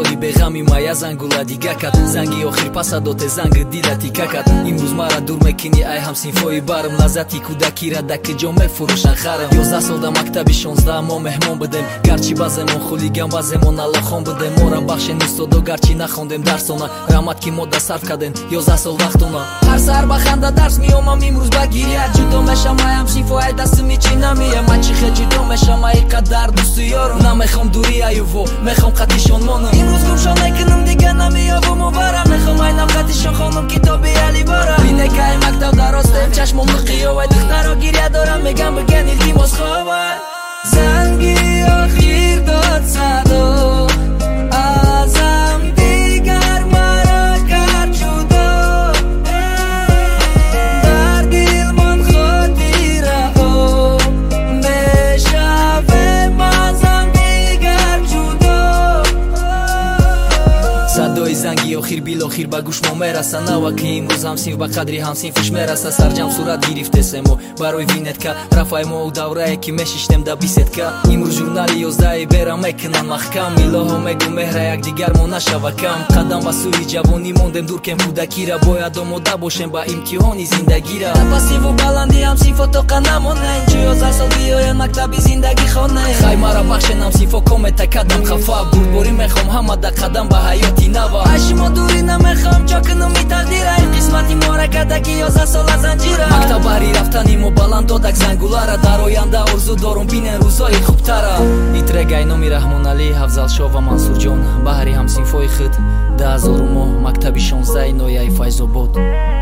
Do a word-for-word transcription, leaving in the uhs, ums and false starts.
соли беғами мая зангула дигакат занги охир пасадоте занг дилати какат имрӯз мара дур мекини ай ҳамсинфои барм лаззати кӯдакира даки ҷо мефурӯшан харм ёздаҳ сол дар мактаби шонздаҳ мо меҳмон будем гарчи баъземон хулиган баъземон аллохон будем мора бахшен устодо гарчи нахондем дарсона раҳмат ки мода сарф кардем ёздаҳ сол вақтона ҳар саҳар ба ханда дарс меомам имрӯз ба гирия ҷудо мешам ай ҳамсинфо ай дастими чӣ намия ман чӣ хел ҷудо мешам ай қадар дӯсту ёру намехом дури аюво мехом қатишон мону имрӯз гумшон мекунам дига намеёбум овара мехом ай навқатишон хонум китоби алибора бинека ай мактаб даростем чашмом луқиёвай духтаро гирия дорам мегам биган илтимос ховай занги охир дод садо азам дигар мара кард ҷудо дар дил мон хотираҳо мешавем азам дигар ҷудо садои занги охир билохир ба гӯш мо мераса нава ки имрӯз ҳамсинф ба қадри ҳамсинфиш мераса сарҷам сурат гирифтесемо барои винетка рафаимо даврае ки мешиштем да бисетка имрӯз журнали ёздаҳи бера мекунан махкам илоҳо мегӯ меҳра якдигар мо нашава кам қадам ба сӯи ҷавонӣ мондем дур кем кӯдакира бояд омода бошем ба имтиҳони зиндагира пасиву баланди ҳамсинфо тоқа намонем ҷо ёздаҳ сол биёян мактаби зиндагӣ хонем хай мара бахшен ҳамсинфо комета кадам хафа бурборӣ мехом ҳамада қадам ба ҳаёти нава ай шумо дурӣ намехом ҷо кунуми тақдира ин қисмати мора кардаки ёздаҳ сола занҷира мактаб баҳри рафтани мо баланд додак зангулара дар оянда орзу дорум бинен рӯзҳои хубтара итрегай номи раҳмоналӣ ҳафзалшоҳ ва мансурҷон баҳри ҳамсинфои худ даҳ ҳазору моҳ мактаби шонздаҳи ноҳияи файзобод.